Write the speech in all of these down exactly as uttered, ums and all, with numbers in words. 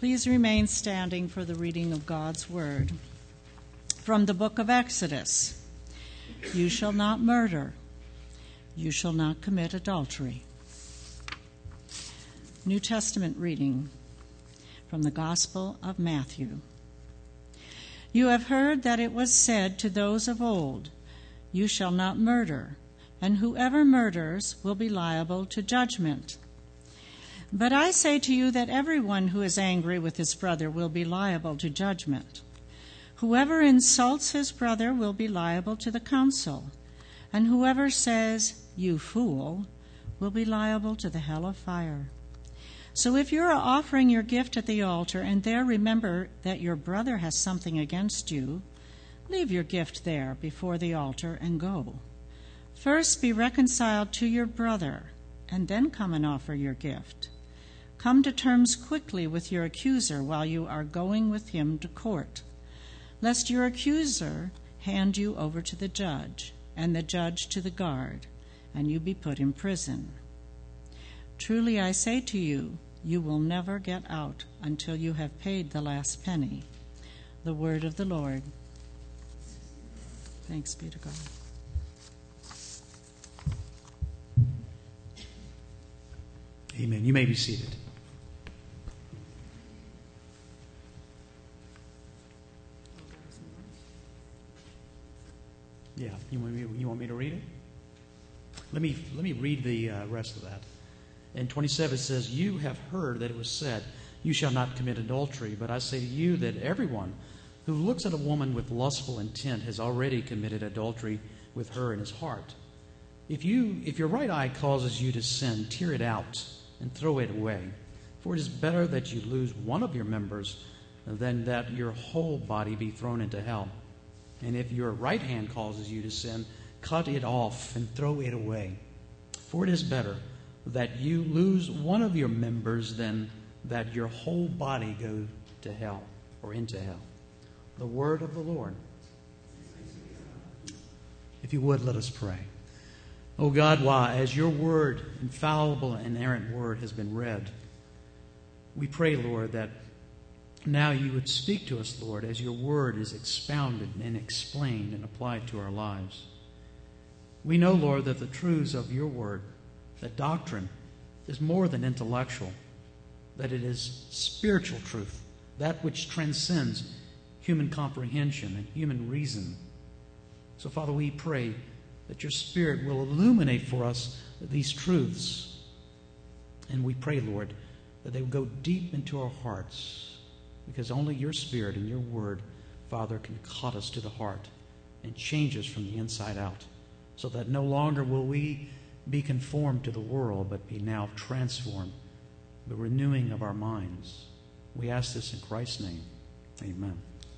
Please remain standing for the reading of God's Word. From the book of Exodus, you shall not murder. You shall not commit adultery. New Testament reading from the Gospel of Matthew. You have heard that it was said to those of old, you shall not murder, and whoever murders will be liable to judgment. But I say to you that everyone who is angry with his brother will be liable to judgment. Whoever insults his brother will be liable to the council, and whoever says, you fool, will be liable to the hell of fire. So if you are offering your gift at the altar and there remember that your brother has something against you, leave your gift there before the altar and go. First be reconciled to your brother, and then come and offer your gift. Come to terms quickly with your accuser while you are going with him to court, lest your accuser hand you over to the judge, and the judge to the guard, and you be put in prison. Truly I say to you, you will never get out until you have paid the last penny. The word of the Lord. Thanks be to God. Amen. You may be seated. Yeah, you want me, you want me to read it? Let me let me read the uh, rest of that. In twenty-seven it says, you have heard that it was said, you shall not commit adultery, but I say to you that everyone who looks at a woman with lustful intent has already committed adultery with her in his heart. If you if your right eye causes you to sin, tear it out and throw it away. For it is better that you lose one of your members than that your whole body be thrown into hell. And if your right hand causes you to sin, cut it off and throw it away. For it is better that you lose one of your members than that your whole body go to hell or into hell. The word of the Lord. If you would, let us pray. Oh God, why, as your word, infallible and inerrant word, has been read, we pray, Lord, that now you would speak to us, Lord, as your word is expounded and explained and applied to our lives. We know, Lord, that the truths of your word, that doctrine is more than intellectual, that it is spiritual truth, that which transcends human comprehension and human reason. So, Father, we pray that your Spirit will illuminate for us these truths. And we pray, Lord, that they will go deep into our hearts, because only your Spirit and your word, Father, can cut us to the heart and change us from the inside out, so that no longer will we be conformed to the world, but be now transformed, the renewing of our minds. We ask this in Christ's name. Amen.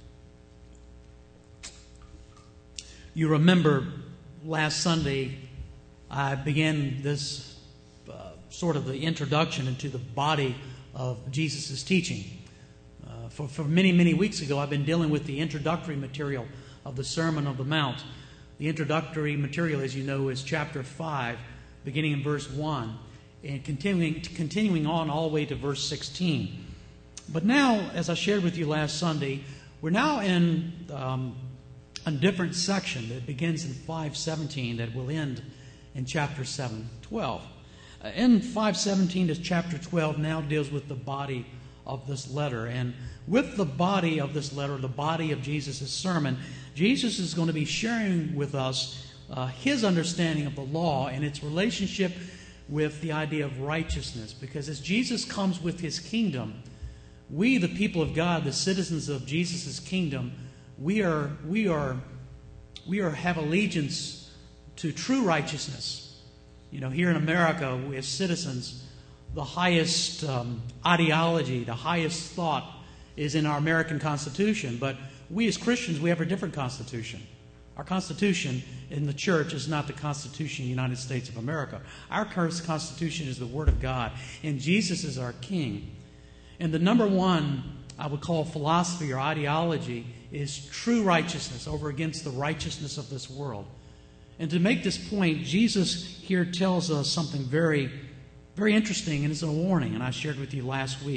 You remember last Sunday I began this uh, sort of the introduction into the body of Jesus' teaching. Uh, for, for many, many weeks ago, I've been dealing with the introductory material of the Sermon on the Mount. The introductory material, as you know, is chapter five, beginning in verse one, and continuing, continuing on all the way to verse sixteen. But now, as I shared with you last Sunday, we're now in um, a different section that begins in five seventeen that will end in chapter seven twelve. Uh, in five seventeen to chapter twelve now deals with the body of this letter. And with the body of this letter, the body of Jesus' sermon, Jesus is going to be sharing with us uh, his understanding of the law and its relationship with the idea of righteousness. Because as Jesus comes with his kingdom, we, the people of God, the citizens of Jesus' kingdom, we are we are we are have allegiance to true righteousness. You know, here in America, we as citizens, the highest um, ideology, the highest thought is in our American Constitution. But we as Christians, we have a different Constitution. Our Constitution in the church is not the Constitution of the United States of America. Our Constitution is the Word of God, and Jesus is our King. And the number one, I would call philosophy or ideology, is true righteousness over against the righteousness of this world. And to make this point, Jesus here tells us something very, very interesting, and it's a warning, and I shared with you last week.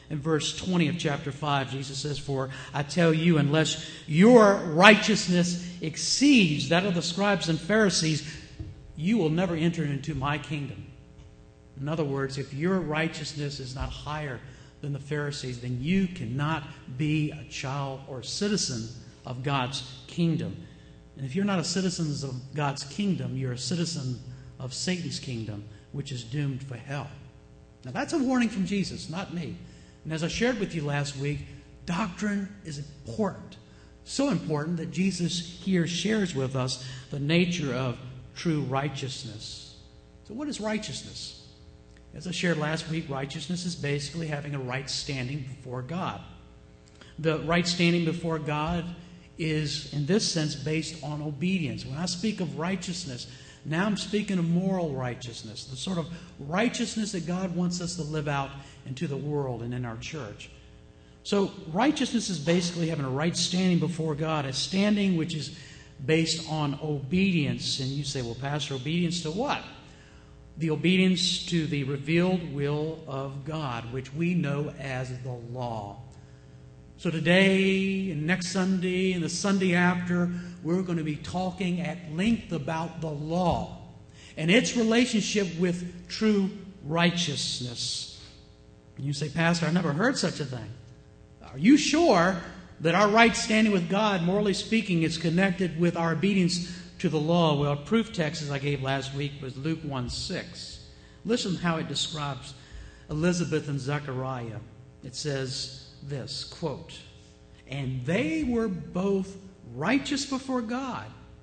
In verse twenty of chapter five, Jesus says, "For I tell you, unless your righteousness exceeds that of the scribes and Pharisees, you will never enter into my kingdom." In other words, if your righteousness is not higher than the Pharisees, then you cannot be a child or a citizen of God's kingdom. And if you're not a citizen of God's kingdom, you're a citizen of Satan's kingdom, which is doomed for hell. Now that's a warning from Jesus, not me. And as I shared with you last week, doctrine is important. So important that Jesus here shares with us the nature of true righteousness. So what is righteousness? As I shared last week, righteousness is basically having a right standing before God. The right standing before God is, in this sense, based on obedience. When I speak of righteousness, now I'm speaking of moral righteousness, the sort of righteousness that God wants us to live out into the world and in our church. So righteousness is basically having a right standing before God, a standing which is based on obedience. And you say, well, Pastor, obedience to what? The obedience to the revealed will of God, which we know as the law. So today and next Sunday and the Sunday after, we're going to be talking at length about the law and its relationship with true righteousness. And you say, Pastor, I've never heard such a thing. Are you sure that our right standing with God, morally speaking, is connected with our obedience to the law? Well, a proof text, as I gave last week, was Luke one six. Listen how it describes Elizabeth and Zechariah. It says this, quote, "And they were both righteous before God."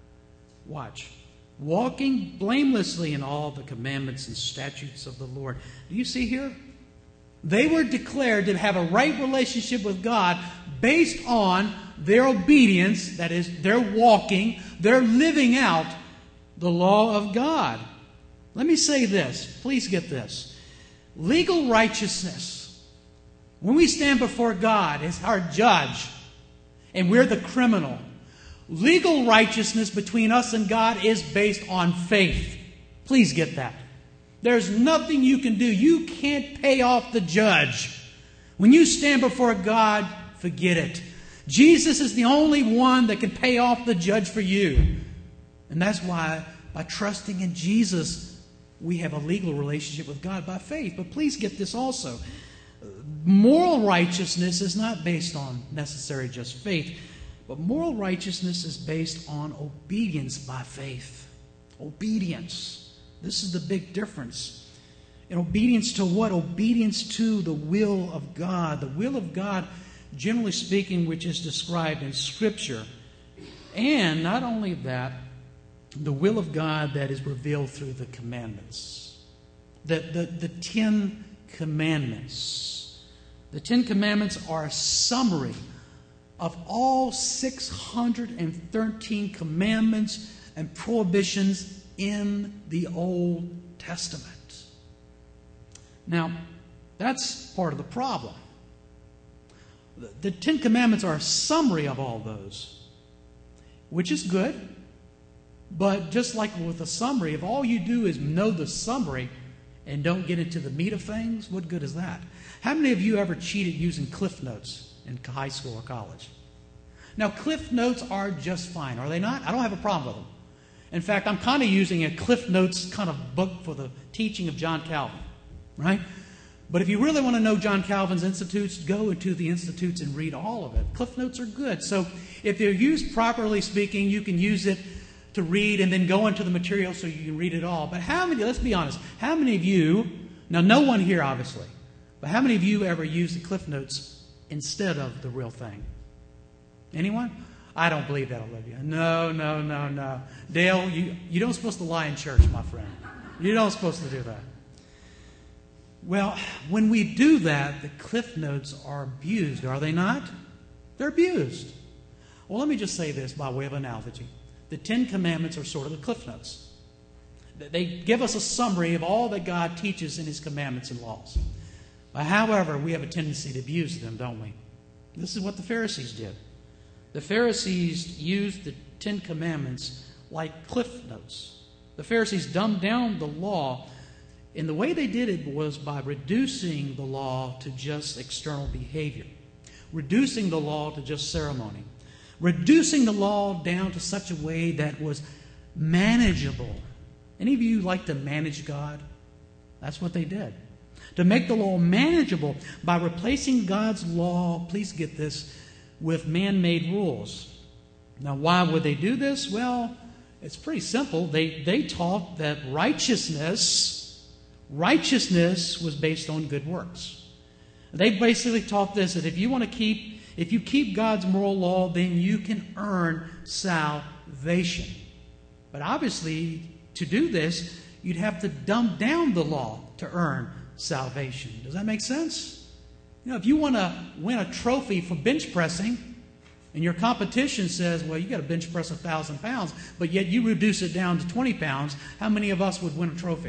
Watch. "Walking blamelessly in all the commandments and statutes of the Lord." Do you see here? They were declared to have a right relationship with God based on their obedience, that is, their walking, their living out the law of God. Let me say this. Please get this. Legal righteousness, when we stand before God as our judge and we're the criminal, legal righteousness between us and God is based on faith. Please get that. There's nothing you can do. You can't pay off the judge. When you stand before God, forget it. Jesus is the only one that can pay off the judge for you. And that's why by trusting in Jesus, we have a legal relationship with God by faith. But please get this also. Moral righteousness is not based on necessarily just faith, but moral righteousness is based on obedience by faith. Obedience. This is the big difference. And obedience to what? Obedience to the will of God. The will of God, generally speaking, which is described in Scripture. And not only that, the will of God that is revealed through the commandments. The, the, the Ten Commandments. The Ten Commandments are a summary of all six hundred thirteen commandments and prohibitions in the Old Testament. Now, that's part of the problem. The, the Ten Commandments are a summary of all those, which is good. But just like with a summary, if all you do is know the summary and don't get into the meat of things, what good is that? How many of you ever cheated using Cliff Notes in high school or college? Now, Cliff Notes are just fine, are they not? I don't have a problem with them. In fact, I'm kind of using a Cliff Notes kind of book for the teaching of John Calvin, right? But if you really want to know John Calvin's Institutes, go into the Institutes and read all of it. Cliff Notes are good. So if they're used properly speaking, you can use it to read and then go into the material so you can read it all. But how many, let's be honest, how many of you, now no one here obviously, but how many of you ever use the Cliff Notes instead of the real thing? Anyone? I don't believe that, Olivia. No, no, no, no. Dale, you, you don't supposed to lie in church, my friend. You don't supposed to do that. Well, when we do that, the Cliff Notes are abused, are they not? They're abused. Well, let me just say this by way of analogy. The Ten Commandments are sort of the Cliff Notes. They give us a summary of all that God teaches in His commandments and laws. But however, we have a tendency to abuse them, don't we? This is what the Pharisees did. The Pharisees used the Ten Commandments like Cliff Notes. The Pharisees dumbed down the law And the way they did it was by reducing the law to just external behavior, reducing the law to just ceremony, reducing the law down to such a way that was manageable. Any of you like to manage God? That's what they did. To make the law manageable by replacing God's law, please get this, with man-made rules. Now, why would they do this? Well, it's pretty simple. They, they taught that righteousness, righteousness was based on good works. They basically taught this, that if you want to keep, if you keep God's moral law, then you can earn salvation. But obviously, to do this, you'd have to dumb down the law to earn salvation. Does that make sense? You know, if you want to win a trophy for bench pressing, and your competition says, well, you got to bench press a thousand pounds, but yet you reduce it down to twenty pounds, how many of us would win a trophy?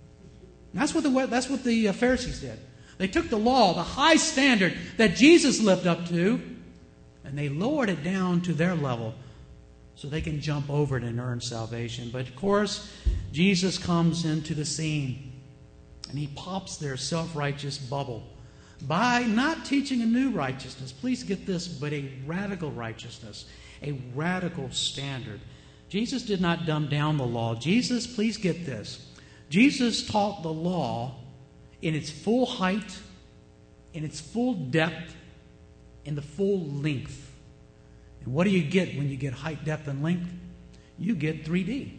And that's what the that's what the Pharisees did. They took the law, the high standard that Jesus lived up to, and they lowered it down to their level so they can jump over it and earn salvation. But of course, Jesus comes into the scene, and he pops their self-righteous bubble by not teaching a new righteousness. Please get this, but a radical righteousness, a radical standard. Jesus did not dumb down the law. Jesus, please get this, Jesus taught the law in its full height, in its full depth, in the full length. And what do you get when you get height, depth, and length? You get three D.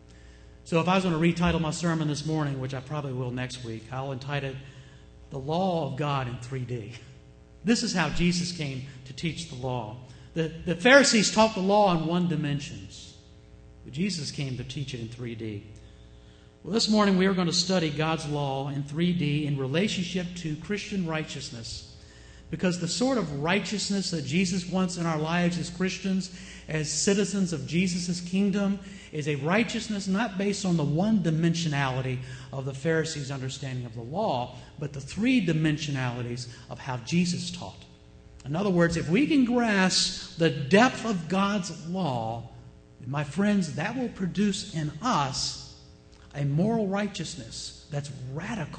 So if I was going to retitle my sermon this morning, which I probably will next week, I'll entitle it The Law of God in three D. This is how Jesus came to teach the law. The, the Pharisees taught the law in one dimensions, but Jesus came to teach it in three D. Well, this morning we are going to study God's law in three D in relationship to Christian righteousness. Because the sort of righteousness that Jesus wants in our lives as Christians, as citizens of Jesus' kingdom, is a righteousness not based on the one-dimensionality of the Pharisees' understanding of the law, but the three dimensionalities of how Jesus taught. In other words, if we can grasp the depth of God's law, my friends, that will produce in us a moral righteousness that's radical,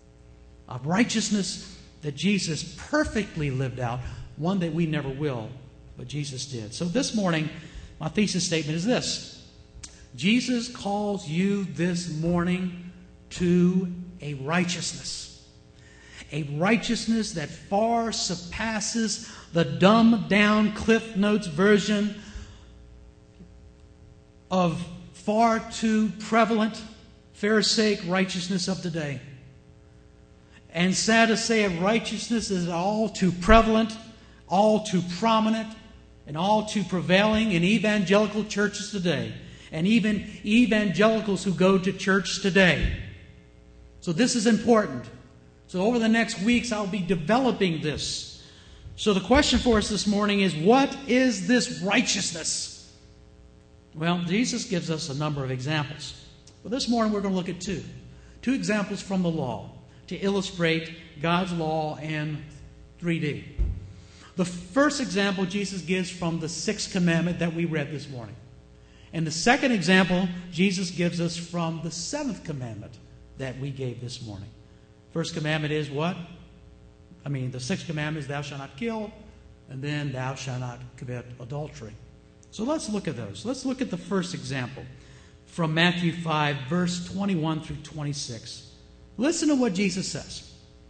a righteousness that Jesus perfectly lived out, one that we never will, but Jesus did. So this morning, my thesis statement is this. Jesus calls you this morning to a righteousness. A righteousness that far surpasses the dumbed-down Cliff Notes version of far too prevalent Pharisaic righteousness of today. And sad to say, righteousness is all too prevalent, all too prominent, and all too prevailing in evangelical churches today, and even evangelicals who go to church today. So this is important. So over the next weeks, I'll be developing this. So the question for us this morning is, what is this righteousness? Well, Jesus gives us a number of examples. But this morning we're going to look at two. Two examples from the law to illustrate God's law in three D. The first example Jesus gives from the sixth commandment that we read this morning. And the second example Jesus gives us from the seventh commandment that we gave this morning. First commandment is what? I mean, the sixth commandment is thou shalt not kill, and then thou shalt not commit adultery. So let's look at those. Let's look at the first example from Matthew five, verse twenty-one through twenty-six. Listen to what Jesus says.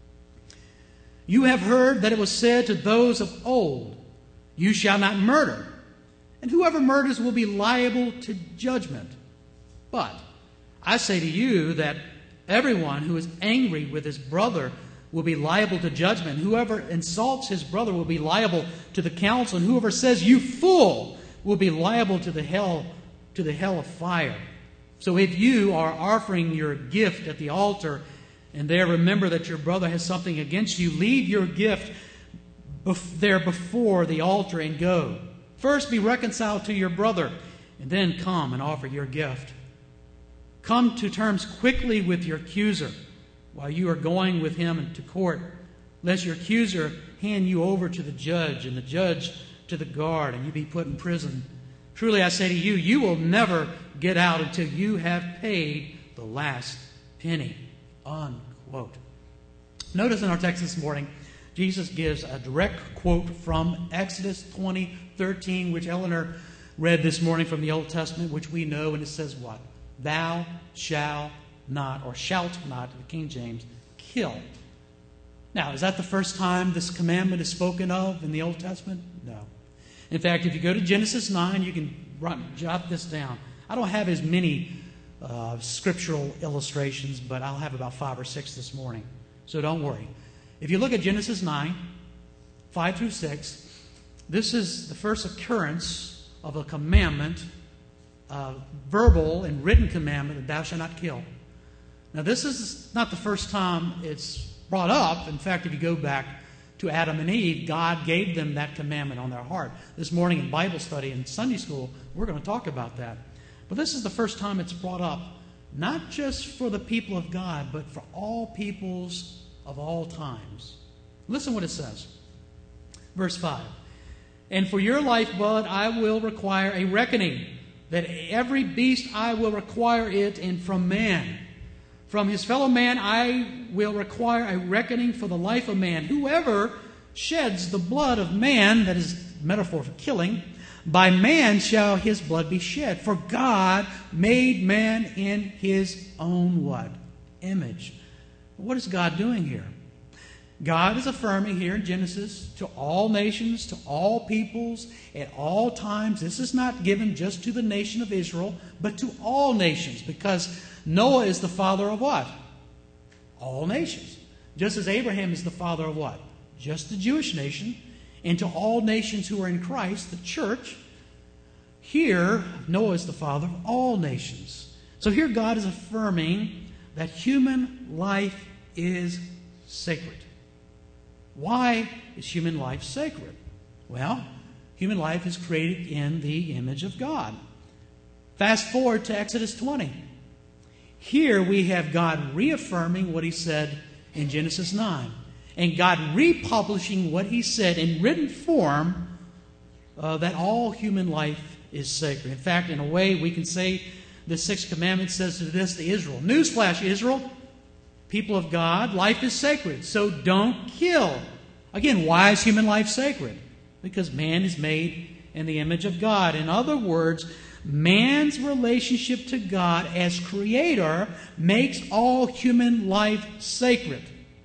You have heard that it was said to those of old, you shall not murder, and whoever murders will be liable to judgment. But I say to you that everyone who is angry with his brother will be liable to judgment. Whoever insults his brother will be liable to the council, and whoever says, you fool, will be liable to the hell, to the hell of fire. So if you are offering your gift at the altar, and there remember that your brother has something against you, leave your gift bef- there before the altar and go. First be reconciled to your brother, and then come and offer your gift. Come to terms quickly with your accuser while you are going with him to court, lest your accuser hand you over to the judge, and the judge to the guard, and you be put in prison. Truly I say to you, you will never get out until you have paid the last penny. Unquote. Notice in our text this morning, Jesus gives a direct quote from Exodus twenty thirteen, which Eleanor read this morning from the Old Testament, which we know, and it says what? Thou shalt not, or shalt not, in the King James, kill. Now, is that the first time this commandment is spoken of in the Old Testament? No. In fact, if you go to Genesis nine, you can write, jot this down. I don't have as many uh, scriptural illustrations, but I'll have about five or six this morning. So don't worry. If you look at Genesis nine, five through six, this is the first occurrence of a commandment, a verbal and written commandment that thou shalt not kill. Now, this is not the first time it's brought up. In fact, if you go back to Adam and Eve, God gave them that commandment on their heart. This morning in Bible study and Sunday school, we're going to talk about that. But this is the first time it's brought up, not just for the people of God, but for all peoples of all times. Listen what it says. Verse five. And for your lifeblood I will require a reckoning, that every beast I will require it, and from man. From his fellow man I will require a reckoning for the life of man. Whoever sheds the blood of man, that is metaphor for killing, by man shall his blood be shed. For God made man in his own what? Image. What is God doing here? God is affirming here in Genesis to all nations, to all peoples, at all times. This is not given just to the nation of Israel, but to all nations, because Noah is the father of what? All nations. Just as Abraham is the father of what? Just the Jewish nation. And to all nations who are in Christ, the church, here Noah is the father of all nations. So here God is affirming that human life is sacred. Why is human life sacred? Well, human life is created in the image of God. Fast forward to Exodus twenty. Here we have God reaffirming what He said in Genesis nine. And God republishing what He said in written form, uh, that all human life is sacred. In fact, in a way, we can say the Sixth Commandment says to this to Israel. Newsflash, Israel, people of God, life is sacred, so don't kill. Again, why is human life sacred? Because man is made in the image of God. In other words, man's relationship to God as creator makes all human life sacred.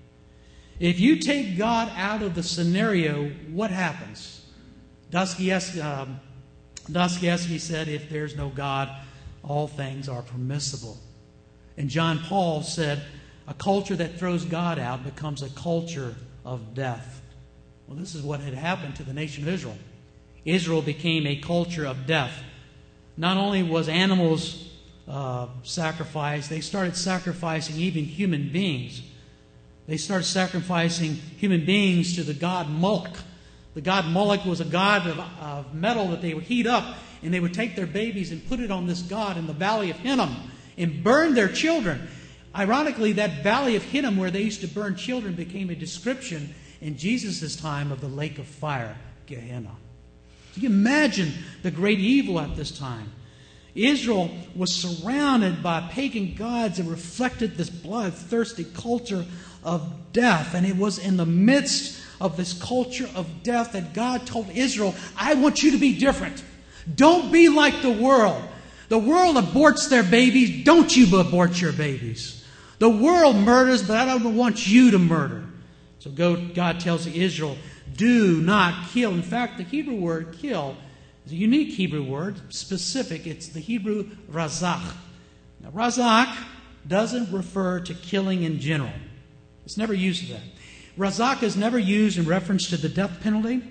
If you take God out of the scenario, what happens? Dostoevsky, um, Dostoevsky said, if there's no God, all things are permissible. And John Paul said, a culture that throws God out becomes a culture of death. Well, this is what had happened to the nation of Israel. Israel became a culture of death. Not only was animals uh, sacrificed, they started sacrificing even human beings. They started sacrificing human beings to the god Moloch. The god Moloch was a god of, of metal that they would heat up, and they would take their babies and put it on this god in the valley of Hinnom and burn their children. Ironically, that valley of Hinnom where they used to burn children became a description in Jesus' time of the lake of fire, Gehenna. Can you imagine the great evil at this time? Israel was surrounded by pagan gods that reflected this bloodthirsty culture of death. And it was in the midst of this culture of death that God told Israel, I want you to be different. Don't be like the world. The world aborts their babies. Don't you abort your babies. The world murders, but I don't want you to murder. So God tells Israel, do not kill. In fact, the Hebrew word kill is a unique Hebrew word, specific. It's the Hebrew razak. Now, razak doesn't refer to killing in general. It's never used for that. Razak is never used in reference to the death penalty.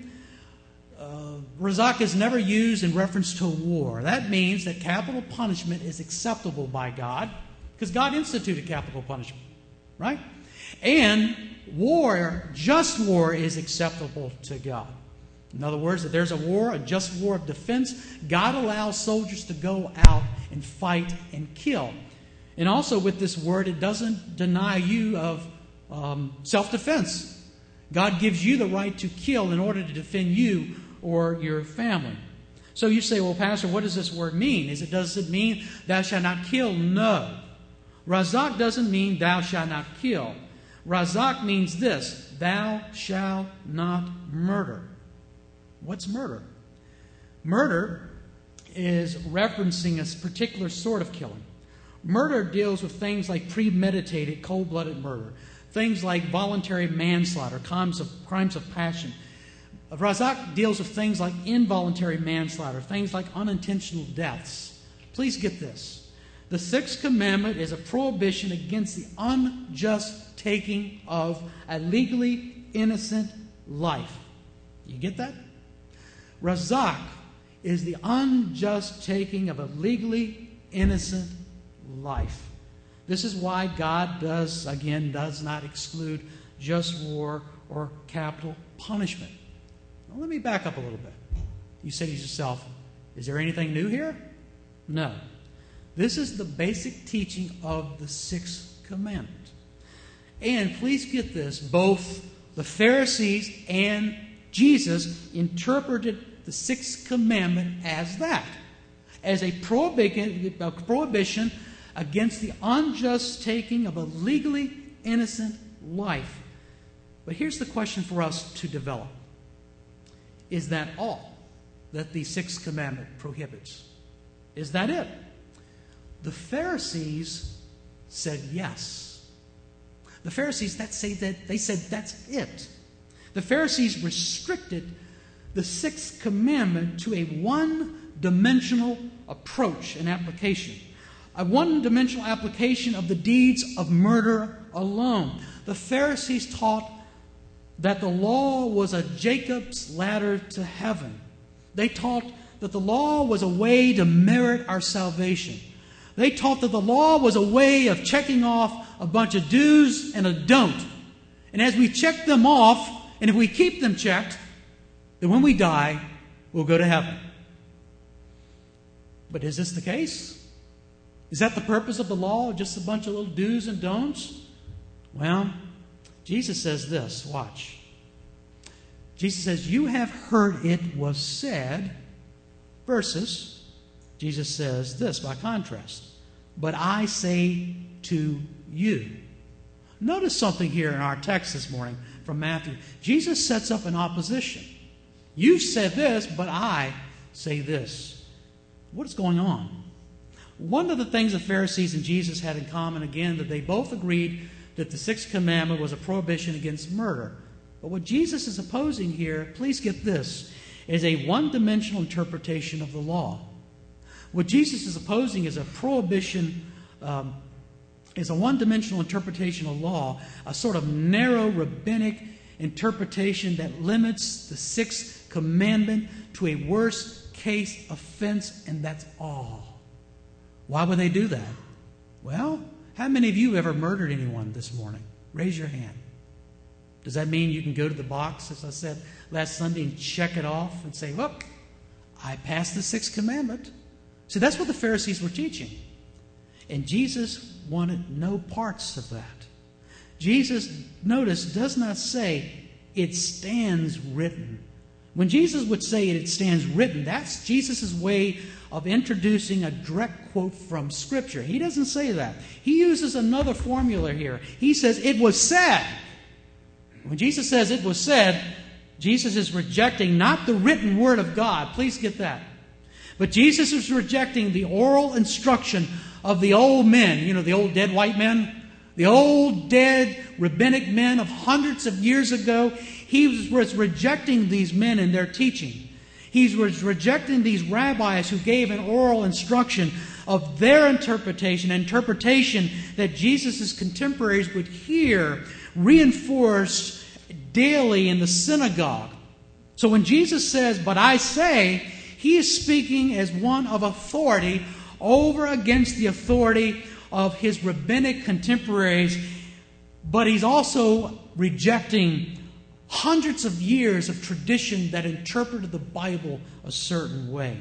Uh, razak is never used in reference to war. That means that capital punishment is acceptable by God because God instituted capital punishment, right? And war, just war, is acceptable to God. In other words, if there's a war, a just war of defense, God allows soldiers to go out and fight and kill. And also with this word, it doesn't deny you of um, self-defense. God gives you the right to kill in order to defend you or your family. So you say, well, Pastor, what does this word mean? Is it, does it mean thou shalt not kill? No. Razak doesn't mean thou shalt not kill. Razak means this: thou shalt not murder. What's murder? Murder is referencing a particular sort of killing. Murder deals with things like premeditated, cold-blooded murder, things like voluntary manslaughter, crimes of, crimes of passion. Razak deals with things like involuntary manslaughter, things like unintentional deaths. Please get this. The sixth commandment is a prohibition against the unjust taking of a legally innocent life. You get that? Razak is the unjust taking of a legally innocent life. This is why God does, again, does not exclude just war or capital punishment. Now, let me back up a little bit. You say to yourself, is there anything new here? No. This is the basic teaching of the sixth commandment. And please get this, both the Pharisees and Jesus interpreted the sixth commandment as that, as a prohibition against the unjust taking of a legally innocent life. But here's the question for us to develop. Is that all that the sixth commandment prohibits? Is that it? The Pharisees said yes. The Pharisees that say that they said that's it. The Pharisees restricted the sixth commandment to a one-dimensional approach and application. A one-dimensional application of the deeds of murder alone. The Pharisees taught that the law was a Jacob's ladder to heaven. They taught that the law was a way to merit our salvation. They taught that the law was a way of checking off a bunch of do's and a don't. And as we check them off, and if we keep them checked, then when we die, we'll go to heaven. But is this the case? Is that the purpose of the law? Just a bunch of little do's and don'ts? Well, Jesus says this. Watch. Jesus says, you have heard it was said, versus, Jesus says this by contrast, but I say to you. Notice something here in our text this morning from Matthew. Jesus sets up an opposition. You said this, but I say this. What is going on? One of the things the Pharisees and Jesus had in common, again, that they both agreed that the sixth commandment was a prohibition against murder. But what Jesus is opposing here, please get this, is a one-dimensional interpretation of the law. What Jesus is opposing is a prohibition, um, is a one-dimensional interpretation of law, a sort of narrow rabbinic interpretation that limits the sixth commandment to a worst-case offense, and that's all. Why would they do that? Well, how many of you ever murdered anyone this morning? Raise your hand. Does that mean you can go to the box, as I said last Sunday, and check it off and say, well, I passed the sixth commandment? See, that's what the Pharisees were teaching. And Jesus wanted no parts of that. Jesus, notice, does not say, it stands written. When Jesus would say it, it stands written, that's Jesus' way of introducing a direct quote from Scripture. He doesn't say that. He uses another formula here. He says, it was said. When Jesus says it was said, Jesus is rejecting not the written word of God. Please get that. But Jesus is rejecting the oral instruction of the old men. You know, the old dead white men? The old dead rabbinic men of hundreds of years ago. He was rejecting these men and their teaching. He was rejecting these rabbis who gave an oral instruction of their interpretation, an interpretation that Jesus' contemporaries would hear reinforced daily in the synagogue. So when Jesus says, but I say, he is speaking as one of authority over against the authority of his rabbinic contemporaries, but he's also rejecting hundreds of years of tradition that interpreted the Bible a certain way.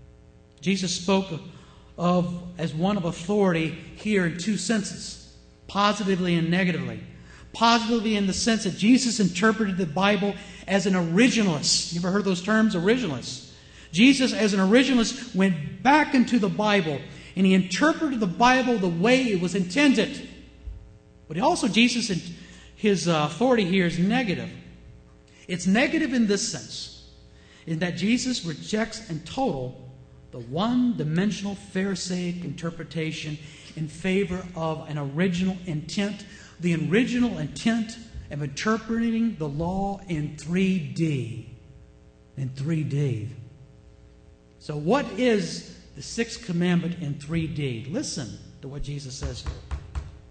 Jesus spoke of, of as one of authority here in two senses, positively and negatively. Positively in the sense that Jesus interpreted the Bible as an originalist. You ever heard those terms, originalist? Jesus, as an originalist, went back into the Bible and he interpreted the Bible the way it was intended. But he also, Jesus, his uh, authority here is negative. It's negative in this sense, in that Jesus rejects in total the one-dimensional Pharisaic interpretation in favor of an original intent, the original intent of interpreting the law in three D. In three D. So what is the sixth commandment in three D? Listen to what Jesus says here.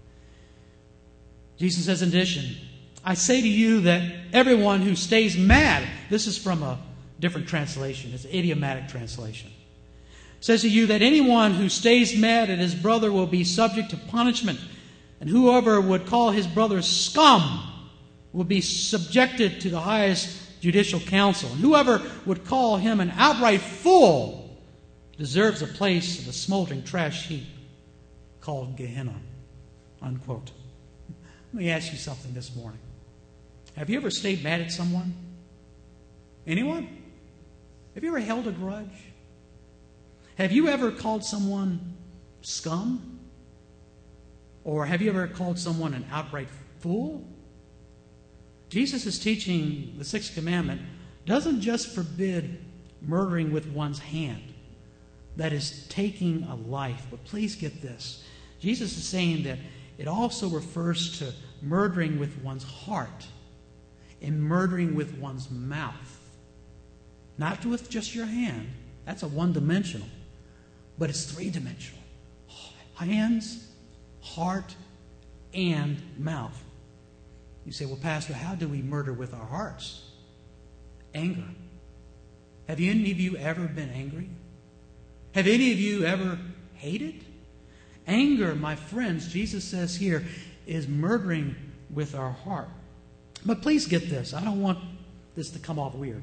Jesus says in addition, I say to you that everyone who stays mad, this is from a different translation, it's an idiomatic translation, says to you that anyone who stays mad at his brother will be subject to punishment, and whoever would call his brother scum will be subjected to the highest judicial council, and whoever would call him an outright fool deserves a place in the smoldering trash heap called Gehenna. Unquote. Let me ask you something this morning. Have you ever stayed mad at someone? Anyone? Have you ever held a grudge? Have you ever called someone scum? Or have you ever called someone an outright fool? Jesus is teaching the sixth commandment doesn't just forbid murdering with one's hand. That is taking a life. But please get this. Jesus is saying that it also refers to murdering with one's heart and murdering with one's mouth. Not with just your hand. That's a one-dimensional. But it's three-dimensional. Hands, heart, and mouth. You say, well, Pastor, how do we murder with our hearts? Anger. Have any of you ever been angry? Have any of you ever hated? Anger, my friends, Jesus says here, is murdering with our heart. But please get this. I don't want this to come off weird.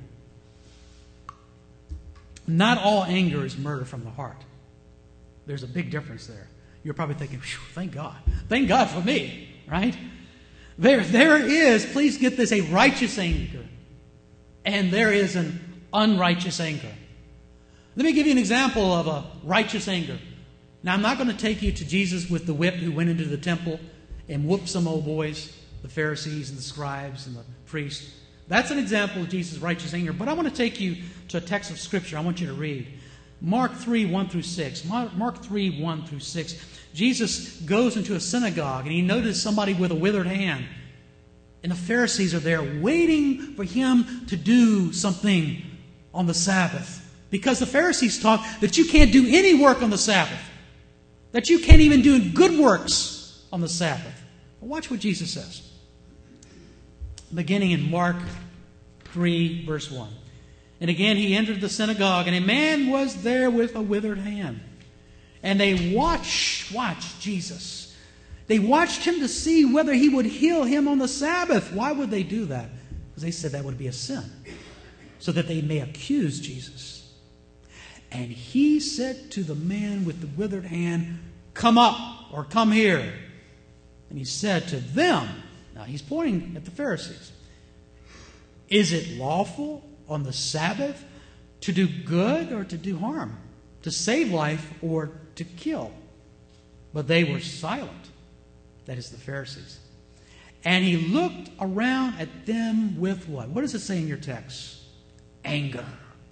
Not all anger is murder from the heart. There's a big difference there. You're probably thinking, thank God. Thank God for me, right? There, there is, please get this, a righteous anger. And there is an unrighteous anger. Let me give you an example of a righteous anger. Now, I'm not going to take you to Jesus with the whip who went into the temple and whooped some old boys, the Pharisees and the scribes and the priests. That's an example of Jesus' righteous anger. But I want to take you to a text of Scripture I want you to read. Mark three, one through six. Mark three, one through six. Jesus goes into a synagogue and he noticed somebody with a withered hand. And the Pharisees are there waiting for him to do something on the Sabbath. Because the Pharisees taught that you can't do any work on the Sabbath. That you can't even do good works on the Sabbath. Well, watch what Jesus says. Beginning in Mark three, verse one. And again he entered the synagogue, and a man was there with a withered hand. And they watched, watched Jesus. They watched him to see whether he would heal him on the Sabbath. Why would they do that? Because they said that would be a sin. So that they may accuse Jesus. And he said to the man with the withered hand, come up, or come here. And he said to them, now he's pointing at the Pharisees, is it lawful on the Sabbath to do good or to do harm, to save life or to kill? But they were silent. That is the Pharisees. And he looked around at them with what? What does it say in your text? Anger.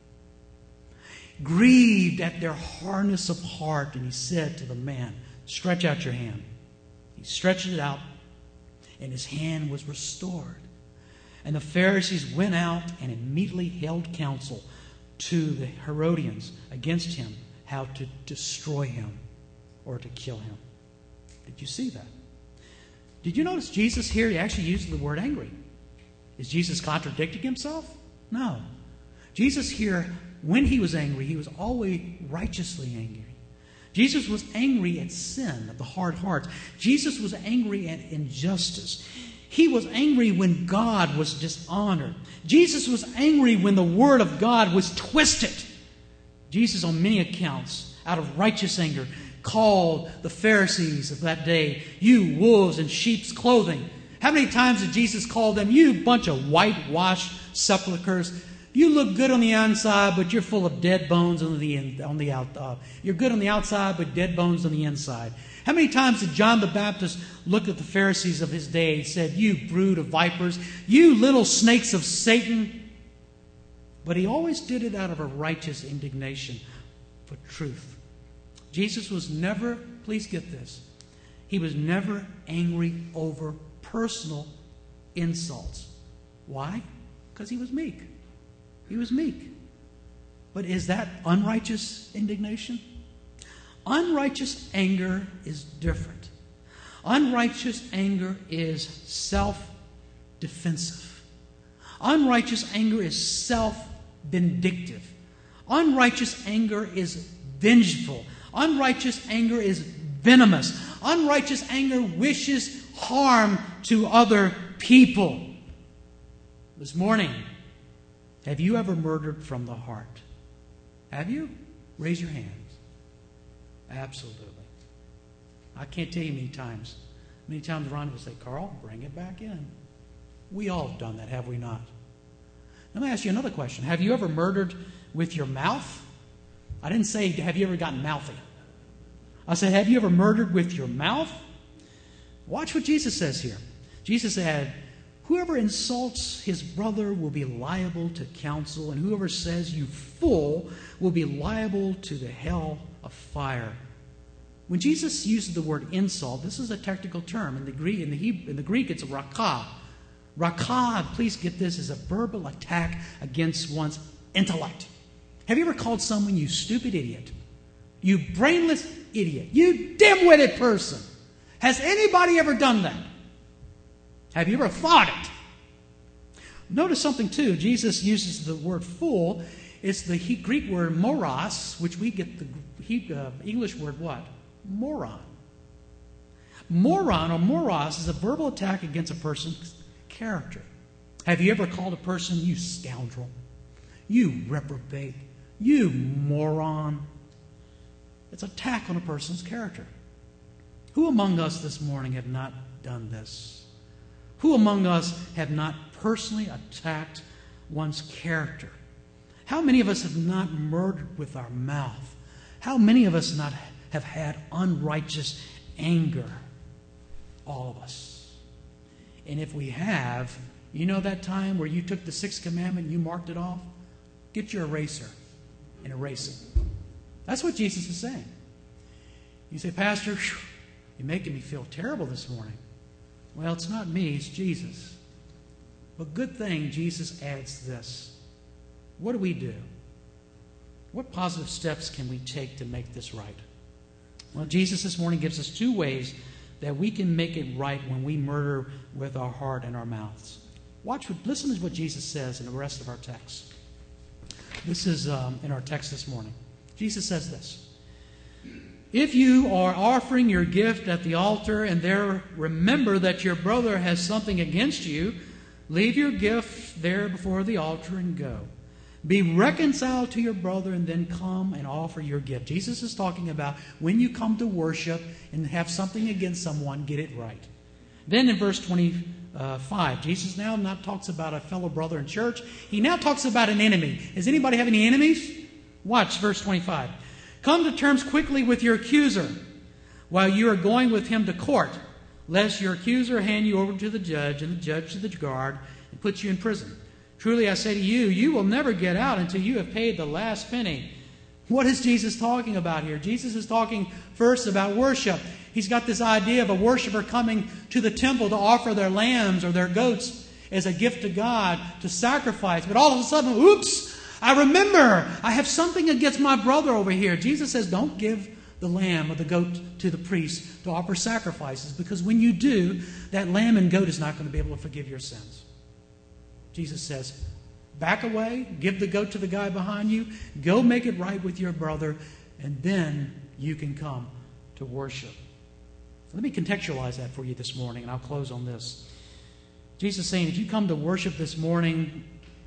Grieved at their hardness of heart. And he said to the man, stretch out your hand. He stretched it out, and his hand was restored. And the Pharisees went out and immediately held counsel to the Herodians against him, how to destroy him or to kill him. Did you see that? Did you notice Jesus here, he actually used the word angry? Is Jesus contradicting himself? No. Jesus here, when he was angry, he was always righteously angry. Jesus was angry at sin, at the hard hearts. Jesus was angry at injustice. He was angry when God was dishonored. Jesus was angry when the word of God was twisted. Jesus, on many accounts, out of righteous anger, called the Pharisees of that day, you wolves in sheep's clothing. How many times did Jesus call them, you bunch of whitewashed sepulchres? You look good on the inside, but you're full of dead bones on the in, on the out. Uh, you're good on the outside, but dead bones on the inside. How many times did John the Baptist look at the Pharisees of his day and said, "You brood of vipers, you little snakes of Satan"? But he always did it out of a righteous indignation for truth. Jesus was never, please get this, he was never angry over personal insults. Why? Because he was meek. He was meek. But is that unrighteous indignation? Unrighteous anger is different. Unrighteous anger is self-defensive. Unrighteous anger is self-vindictive. Unrighteous anger is vengeful. Unrighteous anger is venomous. Unrighteous anger wishes harm to other people. This morning, have you ever murdered from the heart? Have you? Raise your hands. Absolutely. I can't tell you many times. Many times Ron will say, "Carl, bring it back in." We all have done that, have we not? Let me ask you another question. Have you ever murdered with your mouth? I didn't say, have you ever gotten mouthy? I said, have you ever murdered with your mouth? Watch what Jesus says here. Jesus said, "Whoever insults his brother will be liable to council, and whoever says, 'You fool,' will be liable to the hell of fire." When Jesus uses the word insult, this is a technical term. In the Greek, in the, Hebrew, in the Greek it's a rakah. Rakah, please get this, is a verbal attack against one's intellect. Have you ever called someone you stupid idiot? You brainless idiot. You dim-witted person. Has anybody ever done that? Have you ever thought it? Notice something too. Jesus uses the word fool. It's the Greek word moros, which we get the English word what? Moron. Moron or moros is a verbal attack against a person's character. Have you ever called a person, "You scoundrel, you reprobate, you moron"? It's an attack on a person's character. Who among us this morning have not done this? Who among us have not personally attacked one's character? How many of us have not murdered with our mouth? How many of us not have had unrighteous anger? All of us. And if we have, you know that time where you took the sixth commandment and you marked it off? Get your eraser and erase it. That's what Jesus is saying. You say, "Pastor, whew, you're making me feel terrible this morning." Well, it's not me, it's Jesus. But good thing Jesus adds this. What do we do? What positive steps can we take to make this right? Well, Jesus this morning gives us two ways that we can make it right when we murder with our heart and our mouths. Watch, what, listen to what Jesus says in the rest of our text. This is um, in our text this morning. Jesus says this: "If you are offering your gift at the altar and there remember that your brother has something against you, leave your gift there before the altar and go. Be reconciled to your brother and then come and offer your gift." Jesus is talking about when you come to worship and have something against someone, get it right. Then in verse twenty-five, Jesus now not talks about a fellow brother in church. He now talks about an enemy. Does anybody have any enemies? Watch verse twenty-five. "Come to terms quickly with your accuser while you are going with him to court, lest your accuser hand you over to the judge and the judge to the guard and put you in prison. Truly I say to you, you will never get out until you have paid the last penny." What is Jesus talking about here? Jesus is talking first about worship. He's got this idea of a worshiper coming to the temple to offer their lambs or their goats as a gift to God to sacrifice. But all of a sudden, oops, I remember I have something against my brother over here. Jesus says, don't give the lamb or the goat to the priest to offer sacrifices, because when you do, that lamb and goat is not going to be able to forgive your sins. Jesus says, back away, give the goat to the guy behind you, go make it right with your brother, and then you can come to worship. Let me contextualize that for you this morning, and I'll close on this. Jesus is saying, if you come to worship this morning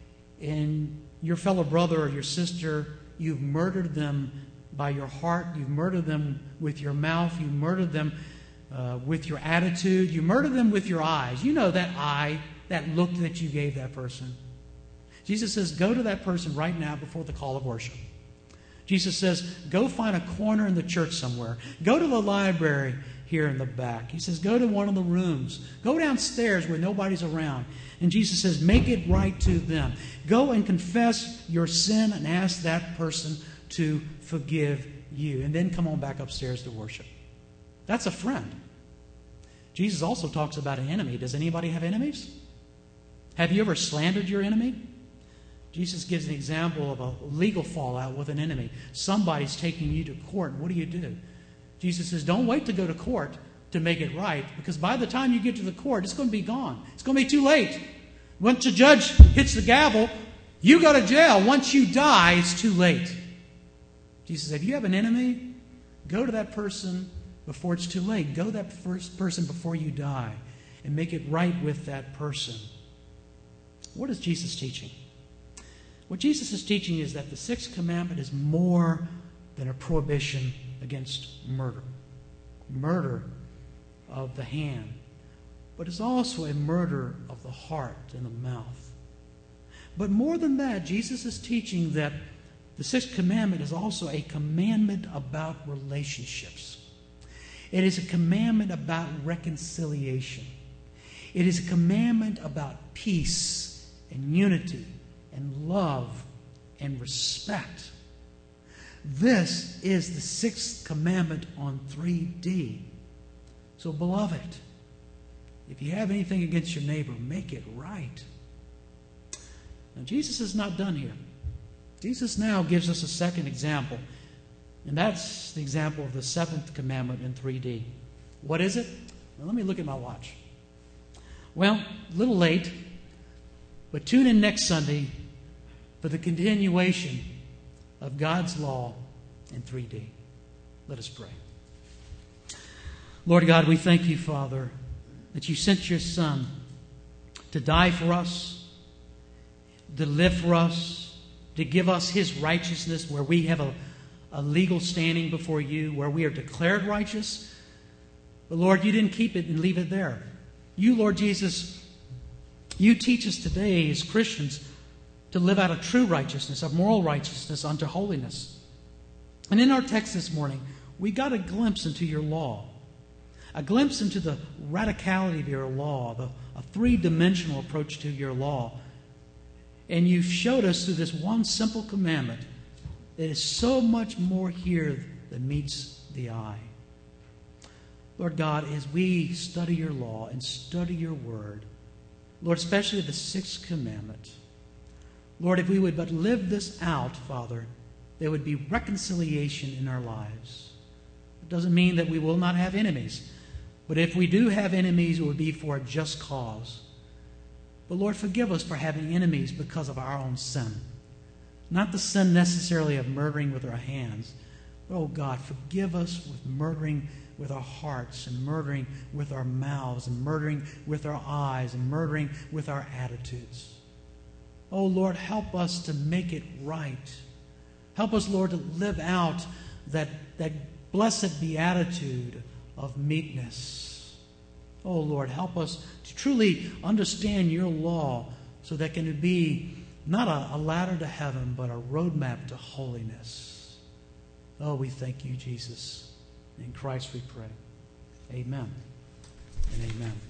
and your fellow brother or your sister, you've murdered them by your heart, you've murdered them with your mouth, you've murdered them uh, with your attitude, you murdered them with your eyes. You know that eye, that look that you gave that person. Jesus says, go to that person right now before the call of worship. Jesus says, go find a corner in the church somewhere. Go to the library here in the back. He says, go to one of the rooms. Go downstairs where nobody's around. And Jesus says, make it right to them. Go and confess your sin and ask that person to forgive you. And then come on back upstairs to worship. That's a friend. Jesus also talks about an enemy. Does anybody have enemies? Have you ever slandered your enemy? Jesus gives an example of a legal fallout with an enemy. Somebody's taking you to court. What do you do? Jesus says, don't wait to go to court to make it right, because by the time you get to the court, it's going to be gone. It's going to be too late. Once the judge hits the gavel, you go to jail. Once you die, it's too late. Jesus said, if you have an enemy, go to that person before it's too late. Go to that first person before you die and make it right with that person. What is Jesus teaching? What Jesus is teaching is that the sixth commandment is more than a prohibition against murder. Murder of the hand. But it's also a murder of the heart and the mouth. But more than that, Jesus is teaching that the sixth commandment is also a commandment about relationships. It is a commandment about reconciliation. It is a commandment about peace and unity and love and respect. This is the sixth commandment on three D. So, beloved, if you have anything against your neighbor, make it right. Now, Jesus is not done here. Jesus now gives us a second example, and that's the example of the seventh commandment in three D. What is it? Well, let me look at my watch. Well, a little late, but tune in next Sunday for the continuation of God's law in three D. Let us pray. Lord God, we thank you, Father, that you sent your Son to die for us, to live for us, to give us his righteousness where we have a, a legal standing before you, where we are declared righteous. But Lord, you didn't keep it and leave it there. You, Lord Jesus, you teach us today as Christians to live out a true righteousness, a moral righteousness unto holiness. And in our text this morning, we got a glimpse into your law, a glimpse into the radicality of your law, the, a three-dimensional approach to your law. And you showed us through this one simple commandment that is so much more here than meets the eye. Lord God, as we study your law and study your word, Lord, especially the sixth commandment, Lord, if we would but live this out, Father, there would be reconciliation in our lives. It doesn't mean that we will not have enemies. But if we do have enemies, it would be for a just cause. But Lord, forgive us for having enemies because of our own sin. Not the sin necessarily of murdering with our hands. But, oh God, forgive us with murdering with our hearts and murdering with our mouths and murdering with our eyes and murdering with our attitudes. Oh, Lord, help us to make it right. Help us, Lord, to live out that, that blessed beatitude of meekness. Oh, Lord, help us to truly understand your law so that can be not a, a ladder to heaven, but a roadmap to holiness. Oh, we thank you, Jesus. In Christ we pray. Amen and amen.